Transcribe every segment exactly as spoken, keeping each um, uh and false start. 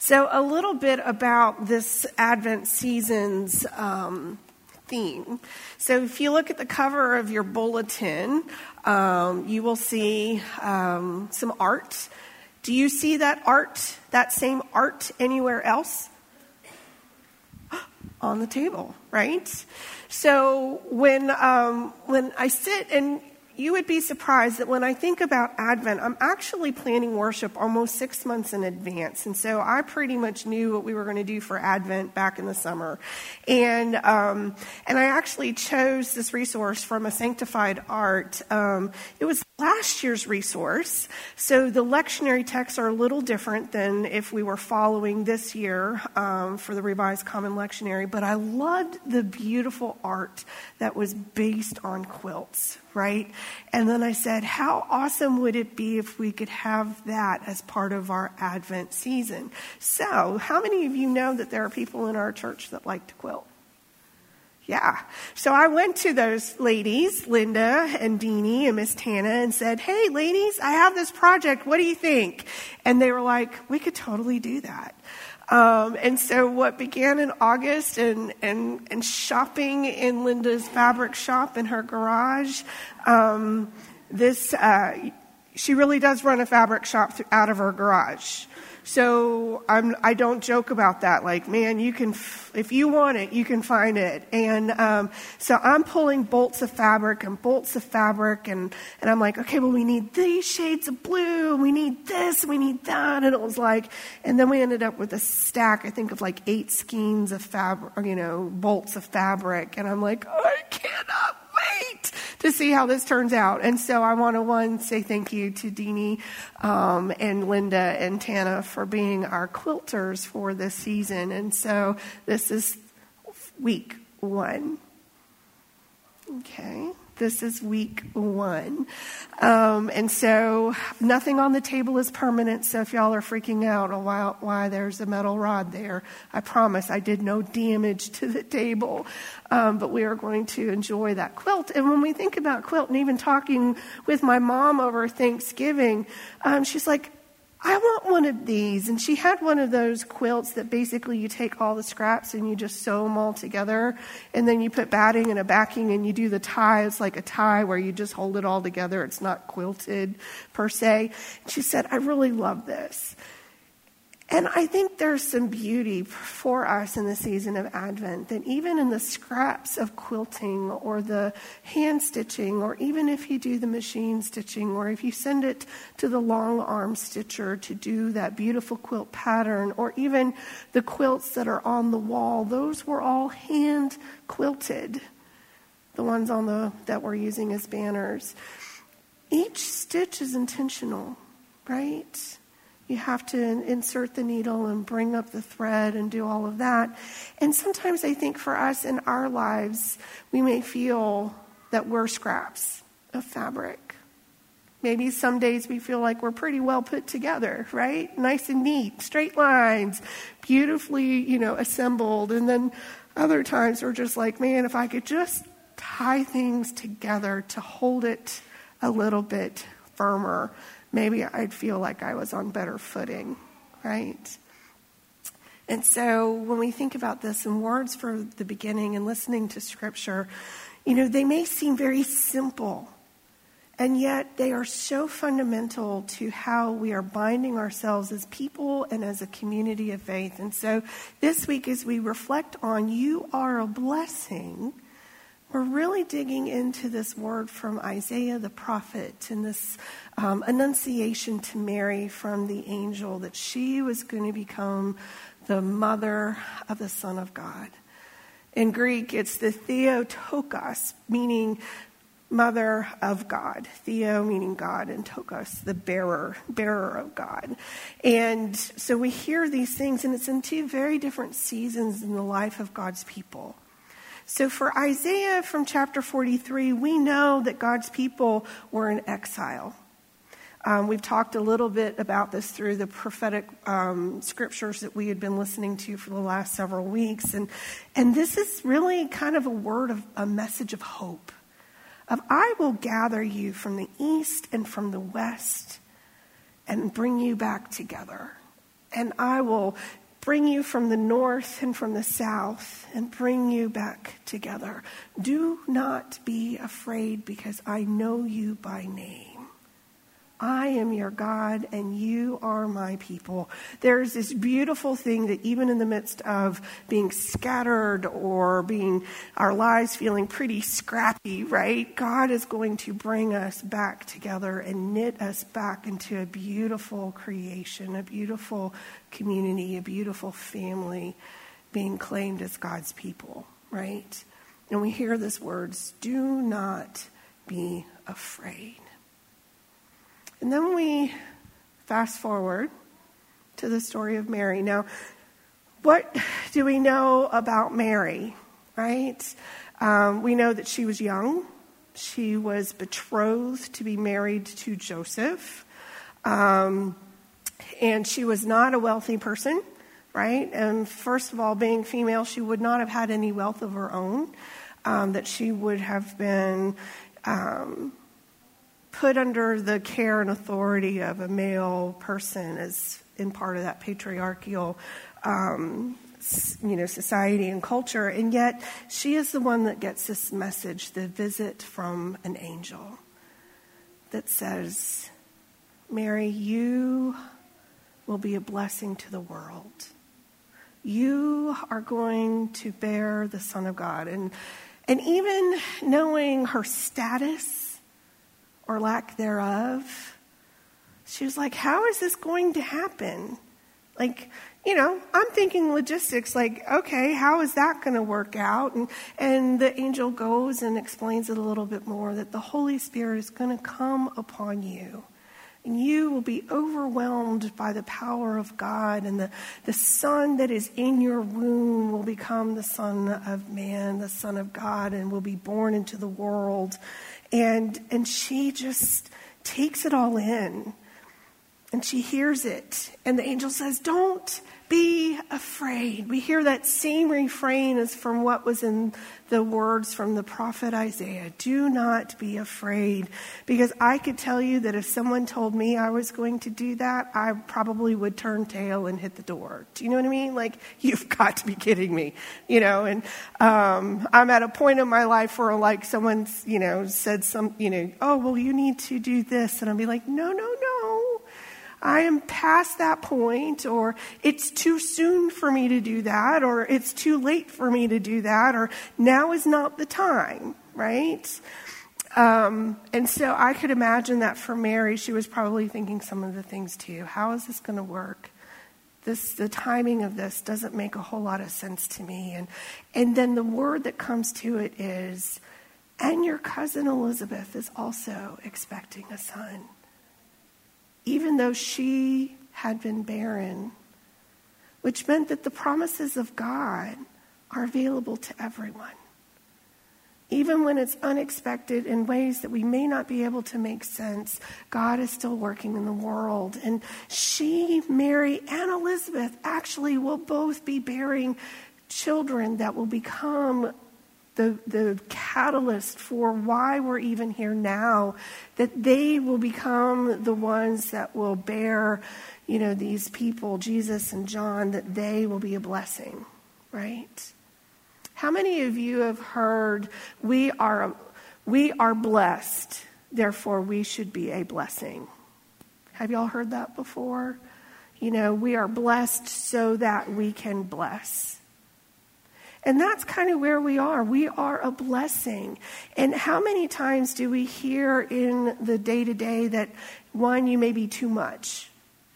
So a little bit about this Advent season's um, theme. So if you look at the cover of your bulletin, um, you will see um, some art. Do you see that art, that same art anywhere else? On the table, right? So when um, when I sit, and you would be surprised that when I think about Advent, I'm actually planning worship almost six months in advance. And so I pretty much knew what we were going to do for Advent back in the summer. And um, and I actually chose this resource from a Sanctified Art. Um, it was last year's resource. So the lectionary texts are a little different than if we were following this year um, for the Revised Common Lectionary. But I loved the beautiful art that was based on quilts, right? And then I said, how awesome would it be if we could have that as part of our Advent season? So how many of you know that there are people in our church that like to quilt? Yeah. So I went to those ladies, Linda and Deanie and Miss Tana, and said, hey, ladies, I have this project. What do you think? And they were like, we could totally do that. Um, and so what began in August and, and, and shopping in Linda's fabric shop in her garage, um, this, uh, she really does run a fabric shop th- out of her garage. So I'm, I don't joke about that. Like, man, you can, f- if you want it, you can find it. And um, so I'm pulling bolts of fabric and bolts of fabric, and, and I'm like, okay, well, we need these shades of blue, we need this, we need that. And it was like, and then we ended up with a stack, I think, of like eight skeins of fabric, you know, bolts of fabric. And I'm like, oh, I cannot wait to see how this turns out. And so I want to, one, say thank you to Deanie um, and Linda and Tana for being our quilters for this season. And so this is week one. Okay. This is week one. Um, and so nothing on the table is permanent. So if y'all are freaking out on why, why there's a metal rod there, I promise I did no damage to the table. Um, but we are going to enjoy that quilt. And when we think about quilt, and even talking with my mom over Thanksgiving, um, she's like, I want one of these. And she had one of those quilts that basically you take all the scraps and you just sew them all together. And then you put batting and a backing and you do the tie. It's like a tie where you just hold it all together. It's not quilted per se. And she said, I really love this. And I think there's some beauty for us in the season of Advent, that even in the scraps of quilting or the hand stitching, or even if you do the machine stitching, or if you send it to the long arm stitcher to do that beautiful quilt pattern, or even the quilts that are on the wall, those were all hand quilted, the ones on the that we're using as banners. Each stitch is intentional, right? You have to insert the needle and bring up the thread and do all of that. And sometimes I think for us in our lives, we may feel that we're scraps of fabric. Maybe some days we feel like we're pretty well put together, right? Nice and neat, straight lines, beautifully, you know, assembled. And then other times we're just like, man, if I could just tie things together to hold it a little bit firmer, maybe I'd feel like I was on better footing, right? And so when we think about this in words for the beginning and listening to Scripture, you know, they may seem very simple, and yet they are so fundamental to how we are binding ourselves as people and as a community of faith. And so this week, as we reflect on you are a blessing, we're really digging into this word from Isaiah the prophet and this um, annunciation to Mary from the angel that she was going to become the mother of the Son of God. In Greek, it's the Theotokos, meaning mother of God. Theo meaning God, and Tokos, the bearer, bearer of God. And so we hear these things, and it's in two very different seasons in the life of God's people. So for Isaiah from chapter forty-three, we know that God's people were in exile. Um, we've talked a little bit about this through the prophetic um, scriptures that we had been listening to for the last several weeks. And, and this is really kind of a word of a message of hope. Of I will gather you from the east and from the west and bring you back together. and I will bring you from the north and from the south and bring you back together. Do not be afraid, because I know you by name. I am your God, and you are my people. There's this beautiful thing that even in the midst of being scattered or being our lives feeling pretty scrappy, right? God is going to bring us back together and knit us back into a beautiful creation, a beautiful community, a beautiful family being claimed as God's people, right? And we hear these words, do not be afraid. And then we fast forward to the story of Mary. Now, what do we know about Mary, right? Um, we know that she was young. She was betrothed to be married to Joseph. Um, and she was not a wealthy person, right? And first of all, being female, she would not have had any wealth of her own, um, that she would have been Um, put under the care and authority of a male person as in part of that patriarchal, um, you know, society and culture. And yet she is the one that gets this message, the visit from an angel that says, Mary, you will be a blessing to the world. You are going to bear the Son of God. And, and even knowing her status, or lack thereof, she was like, how is this going to happen? Like, you know, I'm thinking logistics, like, okay, how is that going to work out? And, and the angel goes and explains it a little bit more, that the Holy Spirit is going to come upon you. And you will be overwhelmed by the power of God, and the, the son that is in your womb will become the Son of Man, the Son of God, and will be born into the world. And and she just takes it all in. And she hears it. And the angel says, don't be afraid. We hear that same refrain as from what was in the words from the prophet Isaiah. Do not be afraid. Because I could tell you that if someone told me I was going to do that, I probably would turn tail and hit the door. Do you know what I mean? Like, you've got to be kidding me. You know, and um, I'm at a point in my life where, like, someone's, you know, said some, you know, oh, well, you need to do this. And I'll be like, no, no, no. I am past that point, or it's too soon for me to do that, or it's too late for me to do that, or now is not the time, right? Um, and so I could imagine that for Mary, she was probably thinking some of the things too. How is this going to work? This, the timing of this doesn't make a whole lot of sense to me. And, and then the word that comes to it is, and your cousin Elizabeth is also expecting a son. Even though she had been barren, which meant that the promises of God are available to everyone. Even when it's unexpected in ways that we may not be able to make sense, God is still working in the world. And she, Mary, and Elizabeth actually will both be bearing children that will become The, the catalyst for why we're even here now, that they will become the ones that will bear, you know, these people, Jesus and John, that they will be a blessing, right? How many of you have heard, we are, we are blessed, therefore we should be a blessing? Have y'all heard that before? You know, we are blessed so that we can bless. And that's kind of where we are. We are a blessing. And how many times do we hear in the day-to-day that, one, you may be too much?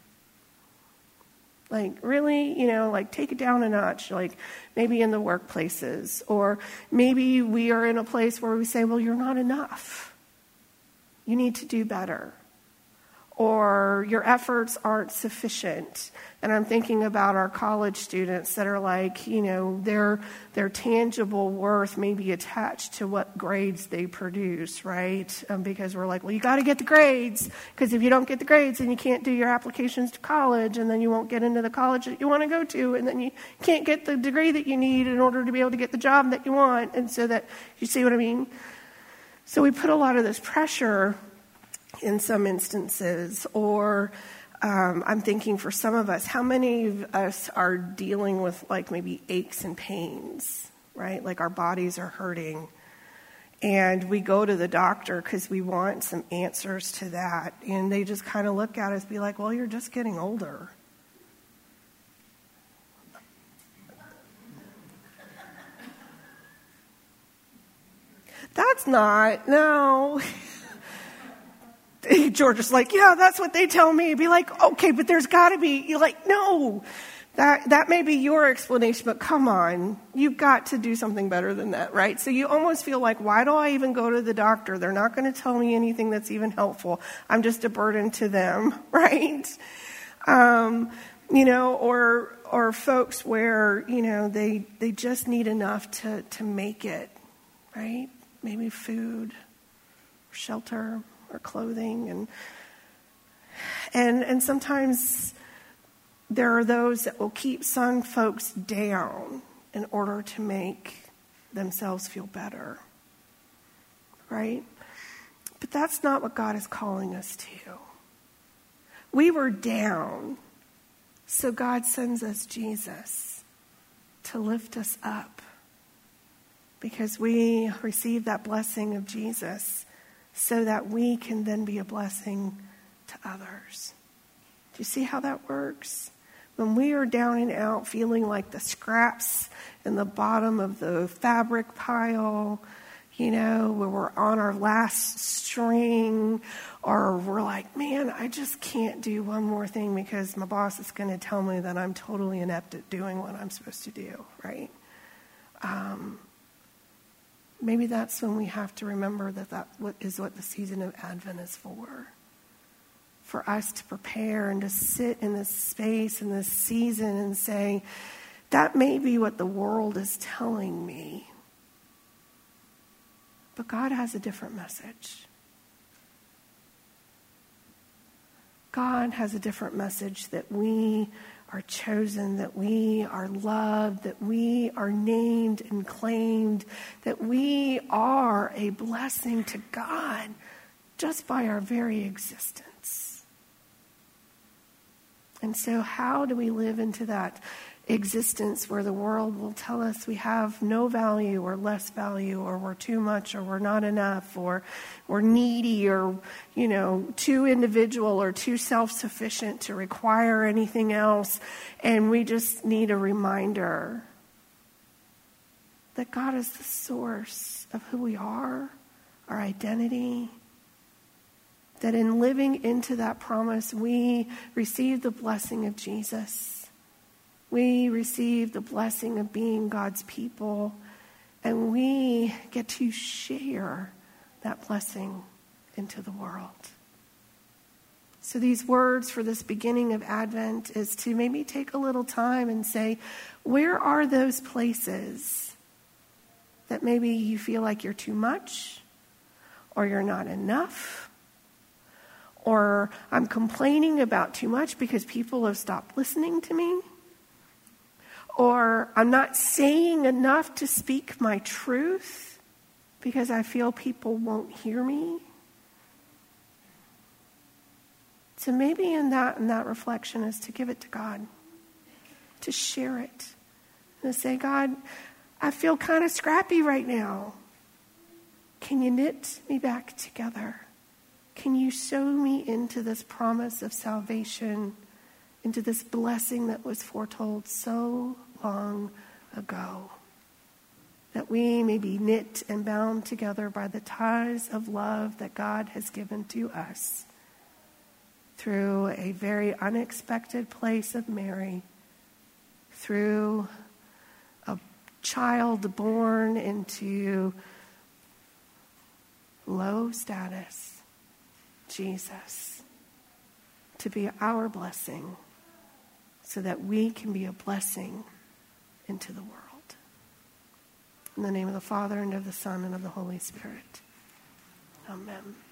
Like, really? You know, like, take it down a notch. Like, maybe in the workplaces. Or maybe we are in a place where we say, well, you're not enough. You need to do better. Or your efforts aren't sufficient. And I'm thinking about our college students that are like, you know, their their tangible worth may be attached to what grades they produce, right? Um, because we're like, well, you got to get the grades, because if you don't get the grades, then you can't do your applications to college, and then you won't get into the college that you want to go to, and then you can't get the degree that you need in order to be able to get the job that you want. And so that, you see what I mean? So we put a lot of this pressure in some instances, or Um, I'm thinking for some of us, how many of us are dealing with like maybe aches and pains, right? Like our bodies are hurting. And we go to the doctor because we want some answers to that. And they just kind of look at us and be like, well, you're just getting older. That's not, no. George is like, yeah, that's what they tell me. Be like, okay, but there's got to be, you're like, no. That that may be your explanation, but come on. You've got to do something better than that, right? So you almost feel like, why do I even go to the doctor? They're not going to tell me anything that's even helpful. I'm just a burden to them, right? Um, you know, or or folks where, you know, they they just need enough to, to make it, right? Maybe food, or shelter, or clothing. And and and sometimes there are those that will keep some folks down in order to make themselves feel better, right? But that's not what God is calling us to. We were down, so God sends us Jesus to lift us up because we receive that blessing of Jesus so that we can then be a blessing to others. Do you see how that works? When we are down and out feeling like the scraps in the bottom of the fabric pile, you know, where we're on our last string, or we're like, man, I just can't do one more thing because my boss is going to tell me that I'm totally inept at doing what I'm supposed to do, right? Um, maybe that's when we have to remember that that is what the season of Advent is for. For us to prepare and to sit in this space, in this season, and say, that may be what the world is telling me. But God has a different message. God has a different message that we are chosen, that we are loved, that we are named and claimed, that we are a blessing to God just by our very existence. And so how do we live into that existence where the world will tell us we have no value or less value, or we're too much, or we're not enough, or we're needy, or, you know, too individual or too self-sufficient to require anything else. And we just need a reminder that God is the source of who we are, our identity. That in living into that promise, we receive the blessing of Jesus. We receive the blessing of being God's people. And we get to share that blessing into the world. So these words for this beginning of Advent is to maybe take a little time and say, where are those places that maybe you feel like you're too much, or you're not enough, or I'm complaining about too much because people have stopped listening to me, or I'm not saying enough to speak my truth because I feel people won't hear me. So maybe in that, in that reflection is to give it to God, to share it, and to say, God, I feel kind of scrappy right now. Can you knit me back together? Can you sew me into this promise of salvation, into this blessing that was foretold so long ago? That we may be knit and bound together by the ties of love that God has given to us through a very unexpected place of Mary, through a child born into low status, Jesus, to be our blessing so that we can be a blessing into the world. In the name of the Father, and of the Son, and of the Holy Spirit. Amen.